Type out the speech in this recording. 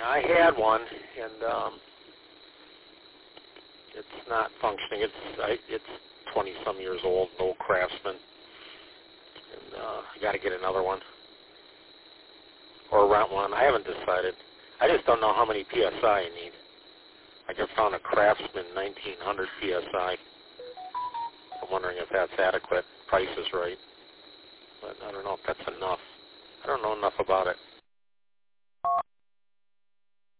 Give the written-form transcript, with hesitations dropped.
I had one, and it's not functioning. It's 20-some years old, old Craftsman, and I got to get another one or rent one. I haven't decided. I just don't know how many PSI you need. I just found a Craftsman 1900 PSI. I'm wondering if that's adequate. Price is right, but I don't know if that's enough. I don't know enough about it.